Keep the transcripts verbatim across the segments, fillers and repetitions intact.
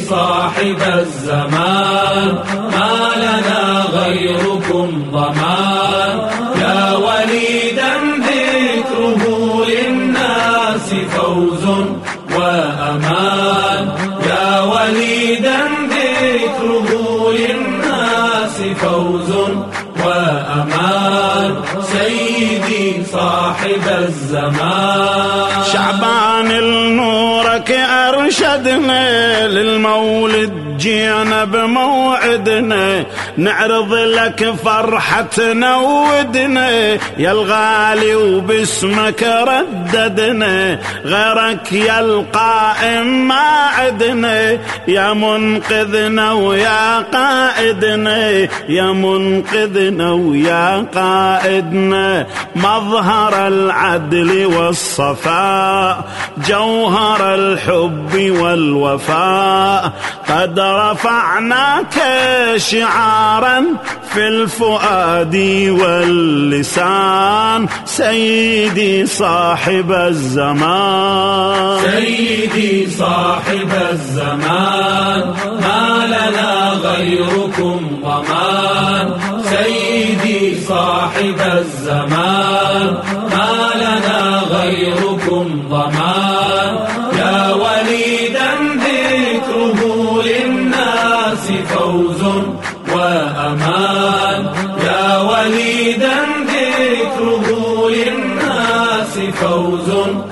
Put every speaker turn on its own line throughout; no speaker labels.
صاحب الزمان ما لنا غيركم ضمان يا وليدا ذكره للناس فوز وأمان يا وليدا ذكره للناس فوز وأمان سيدي صاحب الزمان.
شعبان النورك أرشدنا للمولد جينا بموعدنا نعرض لك فرحتنا ودنا يا الغالي وباسمك رددنا غيرك يا القائم ما عدنا يا منقذنا ويا قائدنا يا منقذنا ويا قائدنا مظهر العدل والصفاء جوهر الحب والوفاء قد رفعناك شعارا في الفؤاد واللسان سيدي صاحب الزمان.
سيدي صاحب الزمان ما لنا غيركم ضمان سيدي صاحب الزمان ما لنا غيركم ضمان يا وليدا ذكره للناس فوز وأمان يا وليدا ذكره للناس فوز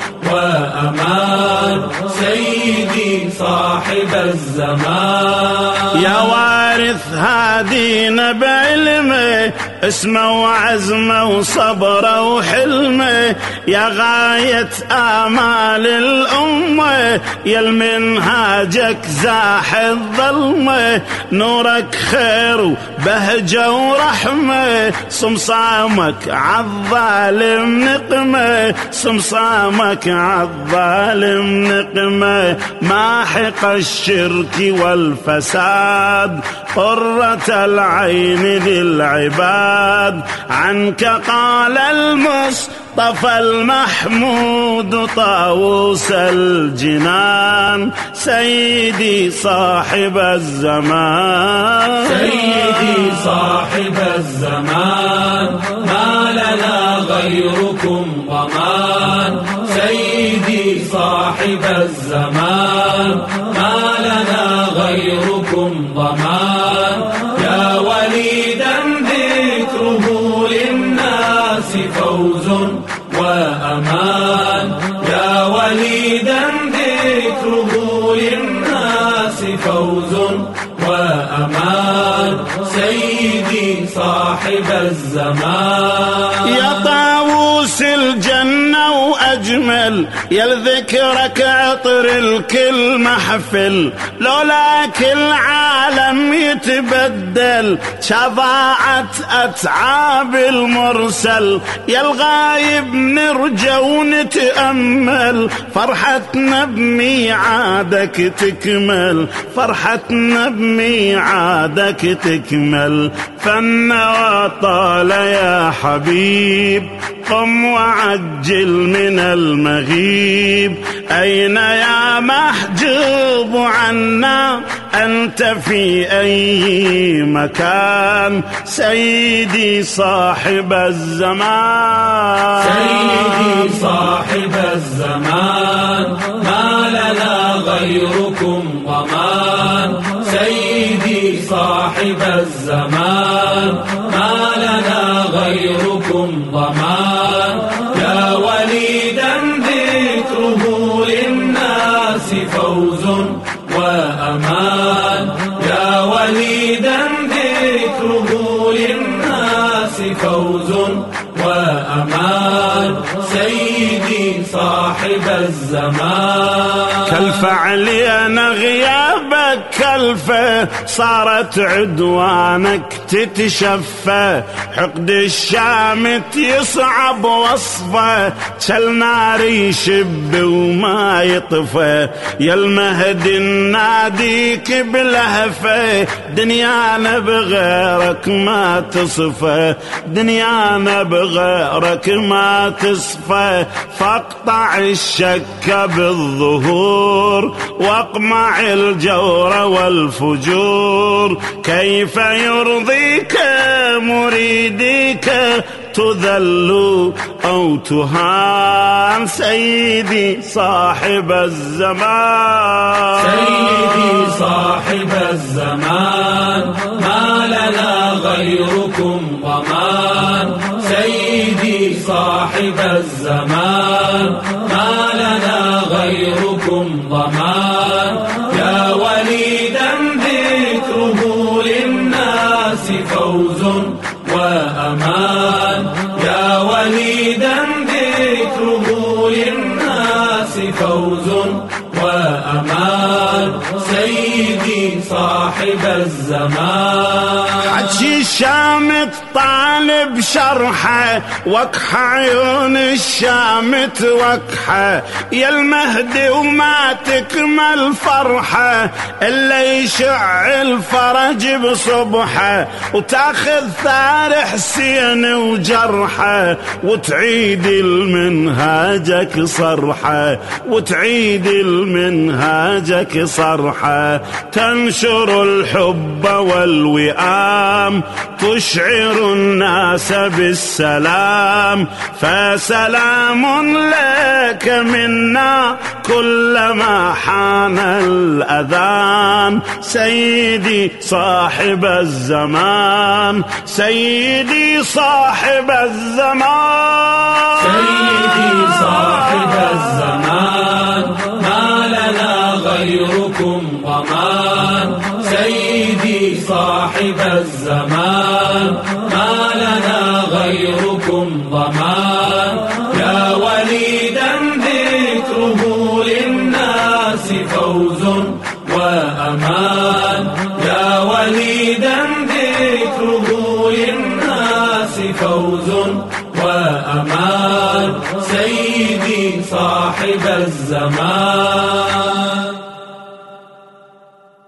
وأمان سيدي صاحب الزمان.
يا وارث هادينا بعلمه اسمه وعزمه وصبره وحلمه يا غاية آمال الأمة يا المنهاجك زاح الظلمة نورك خير وبهجة ورحمة صمصامك عالظالم نقمة صمصامك عالظالم نقمة ماحق الشرك والفساد قرة العين للعباد عنك قال المصطفى المحمود طاووس الجنان سيدي صاحب الزمان.
سيدي صاحب الزمان ما لنا غيركم ضمان سيدي صاحب الزمان ما لنا غيركم ضمان يا وليدا ذكره للناس فوز وأمان يا وليدا ذكره للناس فوز وأمان سيدي صاحب الزمان.
يا طاووس الجنة وأجمل يا لذكرك عطر الكل محفل لولاك العالم يتبدل شضاعت أتعاب المرسل يا الغايب نرجى ونتأمل فرحتنا بميعادك تكمل فرحتنا بميعادك تكمل فالنوى طال يا حبيب قم وعجل من المغيب أين يا محجوب عنا أنت في أي مكان سيدي صاحب الزمان.
سيدي صاحب الزمان ما لنا غيركم ضمان سيدي صاحب الزمان ما لنا غيركم ضمان يا وليدا ذكره للناس فوز وأمان يا وليدا ذكره للناس فوز وأمان سيدي صاحب الزمان.
كالفعل أنا غيابك كلفة صارت عدوانك تتشفى حقد الشامت يصعب وصفه كالنار يشب وما يطفى يا المهدي ناديك بلهفة دنيانا بغيرك ما تصفى، دنيانا بغيرك ما تصفى. فاقطع الشك بالظهور واقمع الجور والفجور. كيف يرضيك مريديك تذل أو تهان؟ سيدي صاحب الزمان،
سيدي صاحب الزمان، ما لنا غيركم ضمان. سيدي صاحب الزمان، ما لنا غيركم ضمان. يا وليدا ذكره للناس فوز وأمان. يا وليدا ذكره للناس فوز وأمان. سيدي صاحب الزمان،
حجي الشامت طالب شرحه، وكح عيون الشامت وكحه. يا المهدي وما تكمل فرحه إلا يشع الفرج بصبحه، وتاخذ ثار حسين وجرحه، وتعيد المنهاجك صرحه، وتعيد المنهاجك صرحه. تنشر الحب والوئام، تشعر الناس بالسلام. فسلام لك منا كلما حان الأذان. سيدي صاحب الزمان، سيدي صاحب الزمان،
سيدي صاحب الزمان، ما لنا غيركم ضمان. سيدي صاحب الزمان، ما لنا غيركم ضمان. يا وليدا ذكره للناس فوز وأمان. يا وليدا ذكره للناس فوز وأمان. سيدي صاحب الزمان.